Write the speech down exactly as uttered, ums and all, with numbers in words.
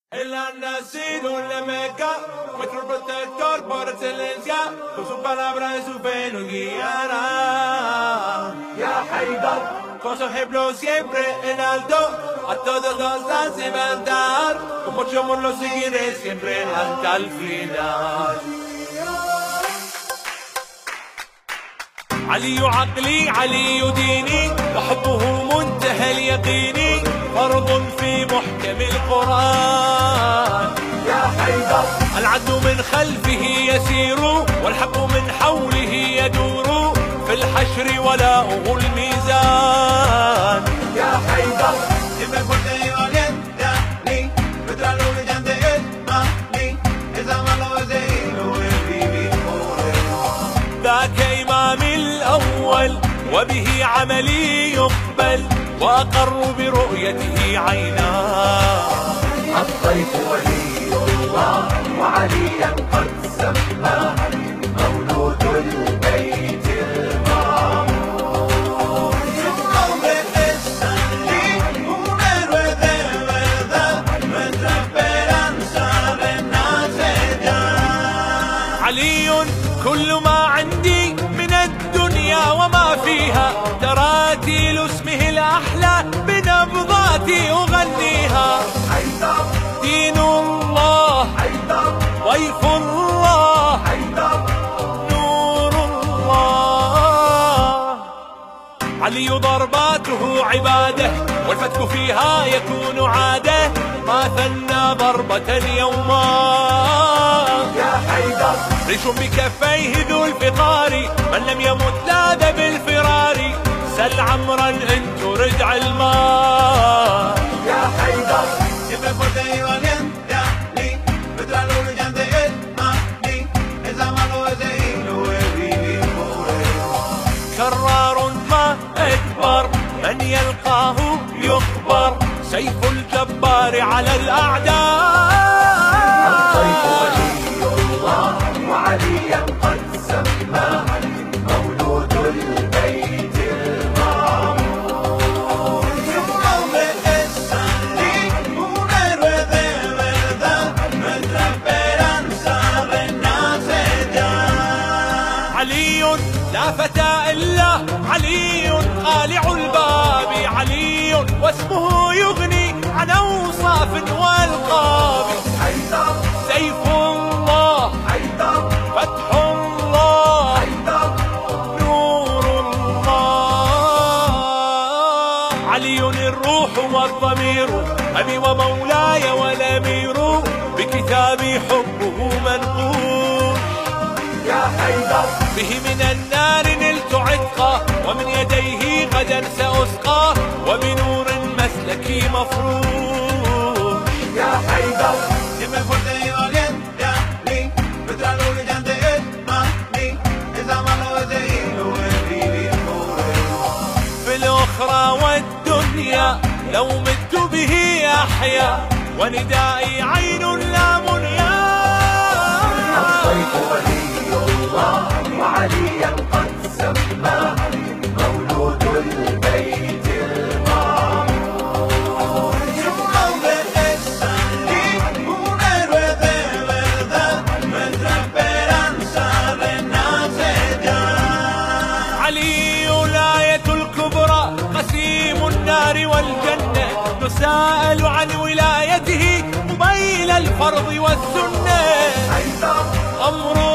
Él ha nacido en la Meca, nuestro protector por excelencia, con su palabra y su fe nos guiará. Ya Haydar, con su ejemplo siempre en alto, a todos nos hace levantar, con mucho amor lo seguiré siempre hasta el final. علي عقلي علي ديني وحبه منتهى اليقين فرض في محكم القرآن. يا حيدر العدل من خلفه يسير والحق من حوله يدور في الحشر ولاؤه الميزان. يا حيدر siempre fuerte y valiente nuestra lucha ante el mal esa mano de hilo el vivir por él. ذاك إمامي الأول وبه عملي يقبل وأقر برؤيته عيناه. الطيف ولي الله وعليا قد سماه مولود البيت المعمور. Su nombre es Ali, un héroe de verdad, nuestra esperanza renace ya. علي كل ما عندي من الدنيا وما فيها تراتيل اسمه الأحلى بنبضاتي أغنيها. حيدر دين الله حيدر ضيف الله حيدر نور الله. علي ضرباته عباده والفتك فيها يكون عاده ما ثنى ضربة يوما. يا حيدر ريش بكفيه ذو الفقار من لم يمت لاذ بالفرار سل عمرا ان ترد علما. يا حيدر siempre fuerte y valiente Ali, nuestra lucha ante el mal esa mano de hilo el vivir por él. كرار ما أكبر من يلقاه يخبر سيف الجبار على الأعداء. الطيف ولي الله وعليا قد سماه مولود البيت المعمور. Su nombre es Ali, un héroe de verdad, nuestra esperanza renace ya. علي لا فتى إلا علي خالع الباب علي واسمه يغني عن أوصاف والقاب. حيدر سيف الله حيدر فتح الله حيدر نور الله. علي الروح والضمير أبي ومولاي والأمير بكتابي حبه منقوش. يا حيدر به من النار نلت عتقا ومن يديه غدا سأسقى وبنور مسلكي مفروش. يا حيدر siempre fuerte y valiente Ali, nuestra lucha ante el mal esa mano de hilo el vivir por él. في الأخرى والدنيا لو مت به أحيا وندائي عين لا منيا. الطيف ولي الله وعليا قد سماه مولود البيت المعمور. Su nombre es Ali, un héroe de verdad, nuestra esperanza renace ya. علي الآية الكبرى قسيم النار والجنة نسأل عن ولايته قبيل الفرض والسنة. حيدر أمر